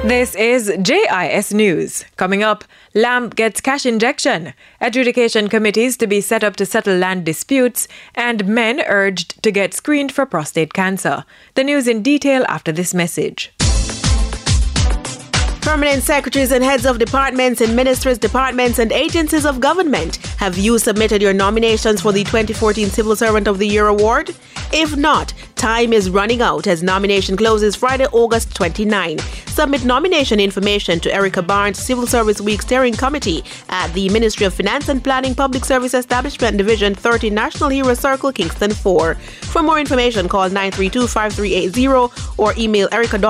This is JIS News. Coming up, LAMP gets cash injection, adjudication committees to be set up to settle land disputes, and men urged to get screened for prostate cancer. The news in detail after this message. Permanent secretaries and heads of departments and ministries, departments and agencies of government, have you submitted your nominations for the 2014 Civil Servant of the Year award? If not, time is running out as nomination closes Friday, August 29. Submit nomination information to Erica Barnes, Civil Service Week Steering Committee at the Ministry of Finance and Planning, Public Service Establishment Division 30, National Hero Circle, Kingston 4. For more information, call 932-5380 or email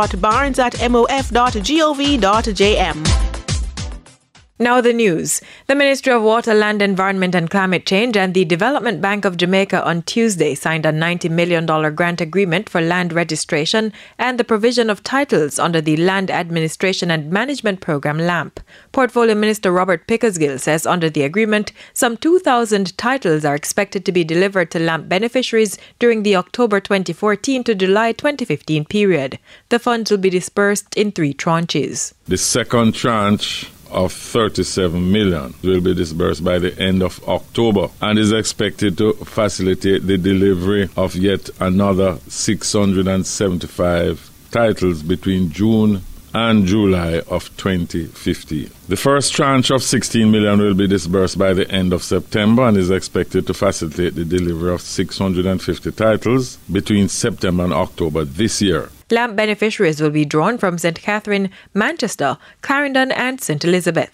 erica.barnes@mof.gov.jm. Now the news. The Ministry of Water, Land, Environment and Climate Change and the Development Bank of Jamaica on Tuesday signed a $90 million grant agreement for land registration and the provision of titles under the Land Administration and Management Program LAMP. Portfolio Minister Robert Pickersgill says under the agreement, some 2,000 titles are expected to be delivered to LAMP beneficiaries during the October 2014 to July 2015 period. The funds will be dispersed in 3 tranches. The second tranche of 37 million will be disbursed by the end of October and is expected to facilitate the delivery of yet another 675 titles between June and July of 2015. The first tranche of 16 million will be disbursed by the end of September and is expected to facilitate the delivery of 650 titles between September and October this year. LAMP beneficiaries will be drawn from St. Catherine, Manchester, Clarendon and St. Elizabeth.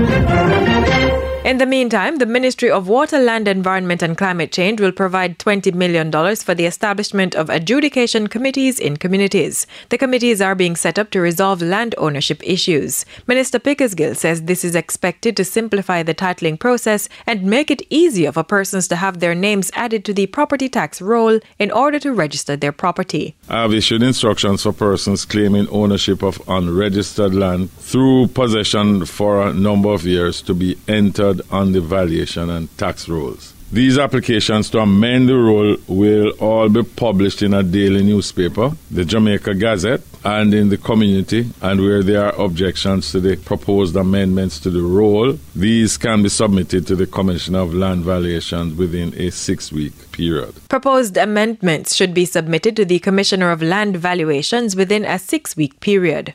In the meantime, the Ministry of Water, Land, Environment and Climate Change will provide $20 million for the establishment of adjudication committees in communities. The committees are being set up to resolve land ownership issues. Minister Pickersgill says this is expected to simplify the titling process and make it easier for persons to have their names added to the property tax roll in order to register their property. I have issued instructions for persons claiming ownership of unregistered land through possession for a number of years to be entered on the valuation and tax rolls. These applications to amend the roll will all be published in a daily newspaper, the Jamaica Gazette, and in the community, and where there are objections to the proposed amendments to the roll, these can be submitted to the Commissioner of Land Valuations within a 6-week period. Proposed amendments should be submitted to the Commissioner of Land Valuations within a 6-week period.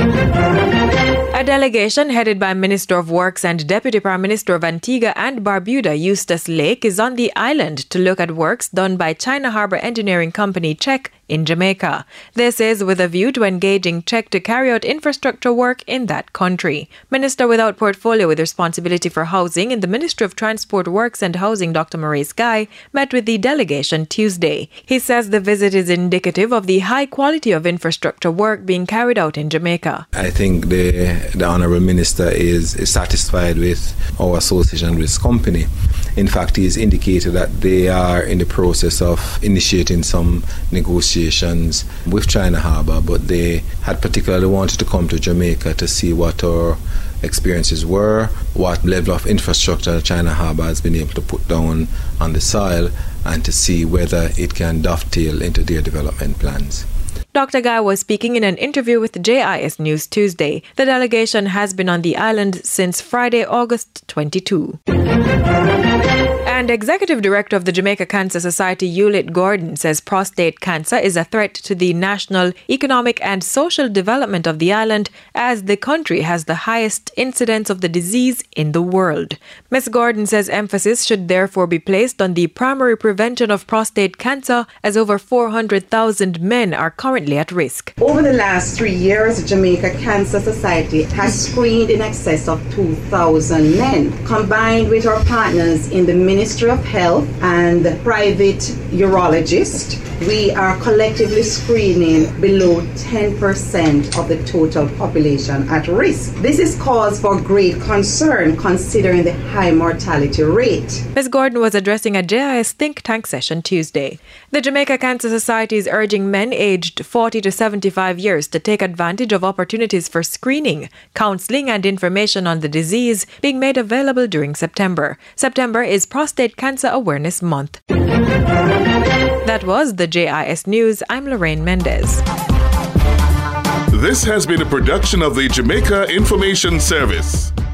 A delegation headed by Minister of Works and Deputy Prime Minister of Antigua and Barbuda, Eustace Lake, is on the island to look at works done by China Harbour Engineering Company, CHEC, in Jamaica. This is with a view to engaging CHEC to carry out infrastructure work in that country. Minister without portfolio with responsibility for housing in the Ministry of Transport, Works and Housing, Dr. Maurice Guy, met with the delegation Tuesday. He says the visit is indicative of the high quality of infrastructure work being carried out in Jamaica. I think the Honourable Minister is satisfied with our association with this company. In fact, he has indicated that they are in the process of initiating some negotiations with China Harbour, but they had particularly wanted to come to Jamaica to see what our experiences were, what level of infrastructure China Harbour has been able to put down on the soil, and to see whether it can dovetail into their development plans. Dr. Guy was speaking in an interview with JIS News Tuesday. The delegation has been on the island since Friday, August 22. And Executive Director of the Jamaica Cancer Society, Hewlett Gordon, says prostate cancer is a threat to the national, economic and social development of the island as the country has the highest incidence of the disease in the world. Ms. Gordon says emphasis should therefore be placed on the primary prevention of prostate cancer as over 400,000 men are currently at risk. Over the last 3 years, Jamaica Cancer Society has screened in excess of 2,000 men. Combined with our partners in the Ministry of Health and private urologists, we are collectively screening below 10% of the total population at risk. This is cause for great concern considering the high mortality rate. Ms. Gordon was addressing a JIS think tank session Tuesday. The Jamaica Cancer Society is urging men aged 40 to 75 years to take advantage of opportunities for screening, counseling and information on the disease being made available during September. September is Prostate Cancer Awareness Month. That was the JIS News. I'm Lorraine Mendez. This has been a production of the Jamaica Information Service.